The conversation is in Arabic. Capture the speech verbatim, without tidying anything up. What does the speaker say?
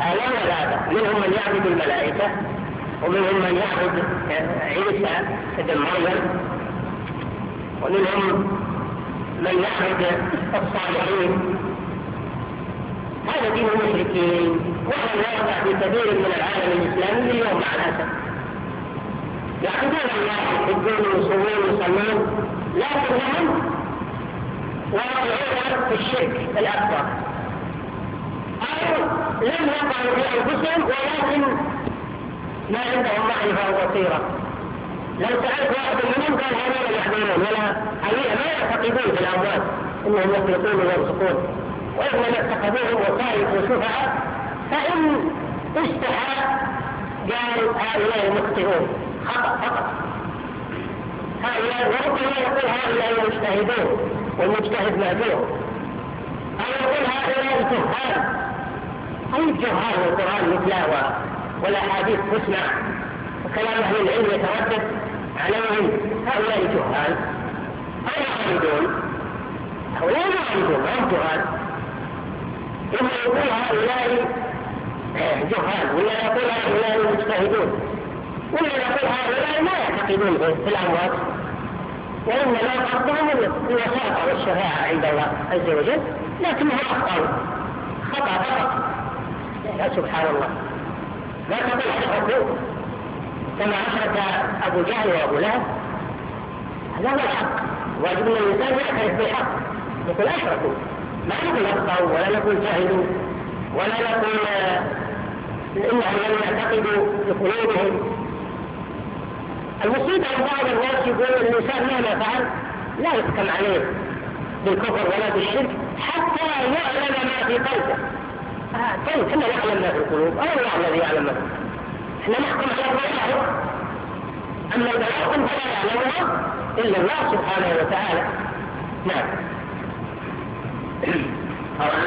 آلاف وآلاف، منهم من يعبد الملائكة، ومنهم من يعبد عيسى ابن مريم، ومنهم من يعبد الصالحين. هذا دين المشركين، وهو الواقع في كثير من العالم الإسلامي اليوم مع الأسف. يعبدون الله، يحبون ويصومون ويصلون، لكنهم واقعون في الشرك الأكبر، أو لم يقعوا في أنفسهم ولكن ما عندهم معرفة وبصيرة. لو سألت واحد منهم قال هؤلاء يعبدون، ولا هؤلاء ما يعتقدون في الأموات إنهم يخلقون ويرزقون، وإنما اتخذوهم وسائل وشفعاء، فإن استحى قال هؤلاء مخطئون خطأ فقط. هؤلاء وربما يقول هؤلاء مجتهدون والمجتهد مهجور، أو يقول هؤلاء جهال. أي جهال والقرآن يتلاوى والأحاديث تسمع وكلام أهل العلم يتردد عليهم، هؤلاء جهال أو يعرضون. هؤلاء يعرضون هم جهال، إما يقول هؤلاء جهال، ولا يقول هؤلاء مجتهدون، ولا يقول هؤلاء ما يعتقدون في الأموات، وإنما قصدهم الوساطة والشفاعة عند الله عز وجل، لكنهم أخطأوا خطأ فقط. يا سبحان الله، لا تقول أشركوا كما أشرك أبو جهل وأبو لهب، هذا هو الحق. واجب أن الإنسان يعترف بالحق، يقول أشركوا، ما نقول أخطأوا ولا نقول جاهلوا ولا نقول إنهم لم يعتقدوا بقلوبهم. المصيبة أن بعض الناس يقول الإنسان مهما فعل لا يحكم عليه بالكفر ولا بالشرك حتى يعلم ما في قلبه. آه طيب احنا نعلم ما في القلوب، أو الله الذي يعلم ما في القلوب، احنا نحكم على الظاهر، أما البواطن فلا يعلمها إلا الله سبحانه وتعالى. نعم.